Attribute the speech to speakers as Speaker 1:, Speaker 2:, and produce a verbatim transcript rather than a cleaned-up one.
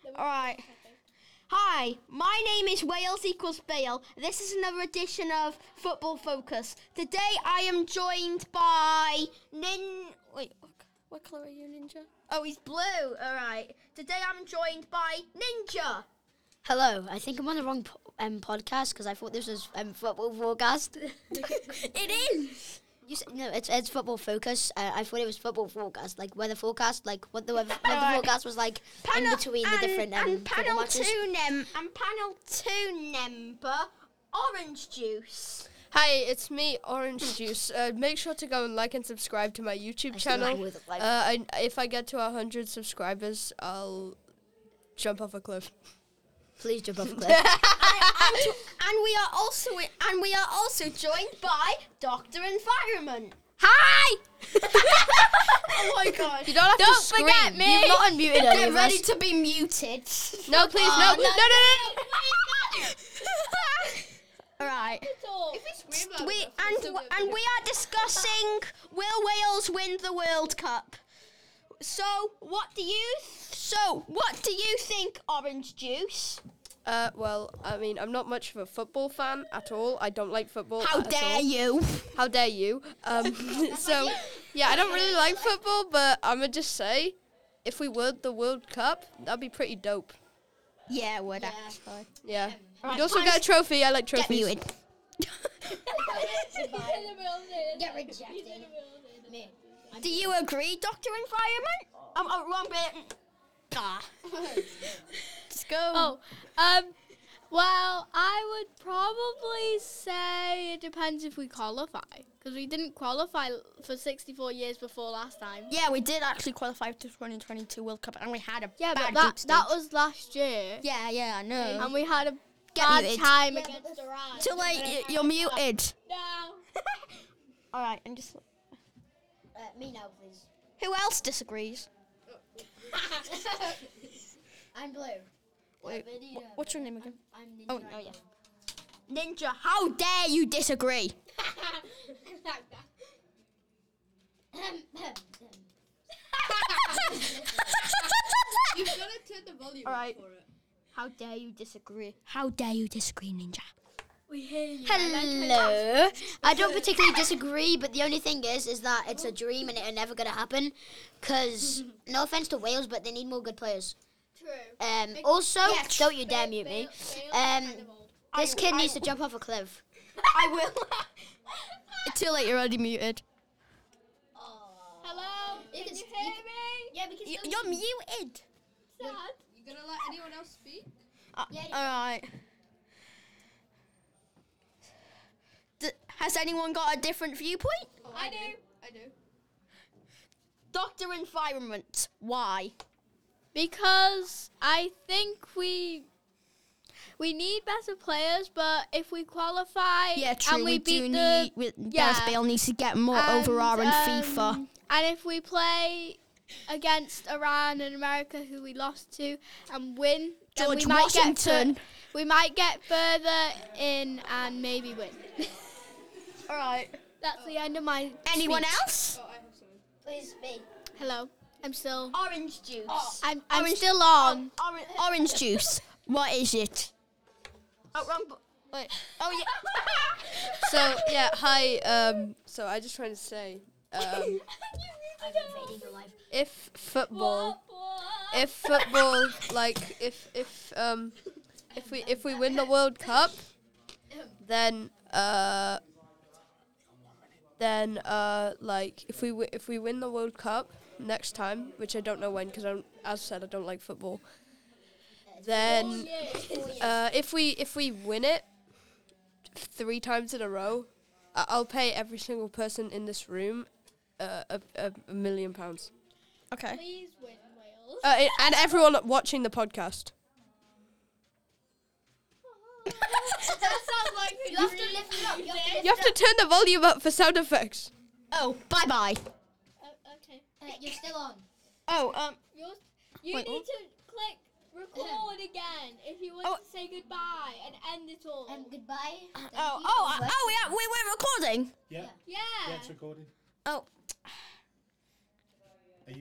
Speaker 1: All right. Hi, my name is Wales Equals Bale. This is another edition of Football Focus. Today I am joined by Nin... Wait, what colour are you, Ninja? Oh, he's blue. All right. Today I'm joined by Ninja.
Speaker 2: Hello. I think I'm on the wrong po- um, podcast because I thought this was um, Football Forecast.
Speaker 1: It is.
Speaker 2: You said, no, it's it's Football Focus. Uh, I thought it was Football Forecast, like weather forecast, like what the weather, what the
Speaker 1: Right.
Speaker 2: forecast was like
Speaker 1: Panel,
Speaker 2: in between
Speaker 1: and,
Speaker 2: the different um,
Speaker 1: and
Speaker 2: football
Speaker 1: panel
Speaker 2: matches.
Speaker 1: two nem and panel two member Orange Juice.
Speaker 3: Hi, it's me, Orange Juice. Uh, make sure to go and like and subscribe to my YouTube
Speaker 2: I still
Speaker 3: channel.
Speaker 2: with it, like-
Speaker 3: Uh, I, if I get to one hundred subscribers, I'll jump off a cliff.
Speaker 2: Please jump off a cliff.
Speaker 1: and, and we are also and we are also joined by Doctor Environment.
Speaker 2: Hi!
Speaker 1: Oh my god!
Speaker 3: You don't have
Speaker 2: Don't
Speaker 3: to scream.
Speaker 2: forget me. You've not unmuted any
Speaker 1: Get
Speaker 2: of
Speaker 1: ready
Speaker 2: us.
Speaker 1: to be muted.
Speaker 3: No, please,
Speaker 1: Oh,
Speaker 3: no.
Speaker 1: no,
Speaker 3: No, no, no,
Speaker 1: All right.
Speaker 3: If we scream loud
Speaker 1: We
Speaker 3: enough,
Speaker 1: and
Speaker 3: we'll still
Speaker 1: and
Speaker 3: get
Speaker 1: we are discussing will Wales win the World Cup? So what do you so what do you think, Orange Juice?
Speaker 3: Uh, well, I mean, I'm not much of a football fan at all. I don't like football.
Speaker 1: How
Speaker 3: at
Speaker 1: dare
Speaker 3: all.
Speaker 1: you?
Speaker 3: How dare you? Um, so, yeah, I don't really like football, but I'm gonna just say, if we won the World Cup, that'd be pretty dope.
Speaker 1: Yeah, it would actually.
Speaker 3: Yeah.
Speaker 1: Right,
Speaker 3: We'd also
Speaker 1: Hans,
Speaker 3: get a trophy. I like
Speaker 1: Get
Speaker 3: trophies.
Speaker 1: muted.
Speaker 2: Get rejected. Me.
Speaker 1: Do you agree, Doctor Environment? Um, oh, wrong bit. Ah. Let's go.
Speaker 4: Oh, um, well, I would probably say it depends if we qualify. Because we didn't qualify for sixty-four years before last time.
Speaker 1: Yeah, we did actually qualify to twenty twenty-two World Cup, and we had a
Speaker 4: Yeah,
Speaker 1: bad
Speaker 4: but that,
Speaker 1: group
Speaker 4: that
Speaker 1: stage.
Speaker 4: was last year.
Speaker 1: Yeah, yeah, I know.
Speaker 4: And we had a
Speaker 1: Get
Speaker 4: bad
Speaker 1: muted.
Speaker 4: time against Iran.
Speaker 1: Too late, y- you're muted.
Speaker 4: No.
Speaker 1: All right, and just
Speaker 2: Uh, me now, please.
Speaker 1: who else disagrees?
Speaker 2: I'm blue.
Speaker 1: Wait,
Speaker 2: Video.
Speaker 1: wh- what's your name again?
Speaker 2: I'm Ninja.
Speaker 1: Oh, oh yeah. Ninja, how dare you disagree?
Speaker 3: You've got to turn the volume
Speaker 1: All right.
Speaker 3: for it.
Speaker 1: How dare you disagree? How dare you disagree, Ninja?
Speaker 4: We hear you.
Speaker 2: Hello. I don't particularly disagree, but the only thing is, is that it's a dream and it's never gonna happen. Cause no offense to Wales, but they need more good players.
Speaker 4: True.
Speaker 2: Um. Also,
Speaker 1: Yeah,
Speaker 2: don't you dare mute me. Um. This
Speaker 1: I-
Speaker 2: kid
Speaker 1: I-
Speaker 2: needs to jump off a cliff.
Speaker 1: I will. Too late, you're already muted.
Speaker 4: Hello?
Speaker 2: You
Speaker 4: Can
Speaker 2: can
Speaker 4: you
Speaker 2: s-
Speaker 4: hear
Speaker 2: you
Speaker 4: me?
Speaker 2: Yeah, because
Speaker 1: Y- You're muted.
Speaker 4: Dad?
Speaker 3: You gonna let anyone else speak?
Speaker 1: Uh,
Speaker 2: Yeah,
Speaker 1: all right. D- has anyone got a different viewpoint?
Speaker 4: I do.
Speaker 3: I do.
Speaker 1: Doctor Environment, why?
Speaker 4: Because I think we we need better players, but if we qualify
Speaker 1: Yeah, true.
Speaker 4: and we,
Speaker 1: we
Speaker 4: beat
Speaker 1: do
Speaker 4: the
Speaker 1: need. We,
Speaker 4: yeah.
Speaker 1: Gareth Bale needs to get more
Speaker 4: and,
Speaker 1: overall in
Speaker 4: um,
Speaker 1: FIFA.
Speaker 4: And if we play against Iran and America, who we lost to, and win, then
Speaker 1: George
Speaker 4: we might
Speaker 1: Washington.
Speaker 4: get fur- we might get further in and maybe win.
Speaker 1: All right.
Speaker 4: That's the end of my.
Speaker 1: Anyone
Speaker 4: speech.
Speaker 1: else?
Speaker 3: Oh, I have something.
Speaker 2: please me.
Speaker 4: Hello, I'm still.
Speaker 1: Orange juice.
Speaker 4: I'm I'm
Speaker 1: Orange-
Speaker 4: still on.
Speaker 1: Orange, orange juice. What is it? Oh, wrong. bu- Wait. Oh yeah.
Speaker 3: So, yeah, hi. Um, so I just trying to say, um,
Speaker 2: I'm invading your life.
Speaker 3: if football, if football, like, if if um, if we if we win the World Cup, then uh, then uh, like if we wi- if we win the World Cup next time, which I don't know when, because I don't, as I said, I don't like football. Then, uh, if we if we win it three times in a row, I- I'll pay every single person in this room uh, a, a, a million pounds.
Speaker 1: Okay.
Speaker 4: Please win, Wales.
Speaker 3: Uh, i- and everyone watching the podcast.
Speaker 4: That sounds like
Speaker 2: You have to lift it up. You have to lift
Speaker 3: You have to turn the volume up for sound effects.
Speaker 1: Oh, bye bye.
Speaker 4: Uh, okay.
Speaker 2: Uh, you're still on.
Speaker 1: Oh, um.
Speaker 4: Yours, you
Speaker 1: Wait,
Speaker 4: need
Speaker 1: what?
Speaker 4: to click record again if you want
Speaker 1: Oh.
Speaker 4: to say goodbye and end it all.
Speaker 2: Um, goodbye. Thank
Speaker 1: Oh,
Speaker 2: you.
Speaker 1: oh, uh, oh, yeah. We we're recording.
Speaker 5: Yeah,
Speaker 4: yeah.
Speaker 5: yeah, it's recording.
Speaker 1: Oh,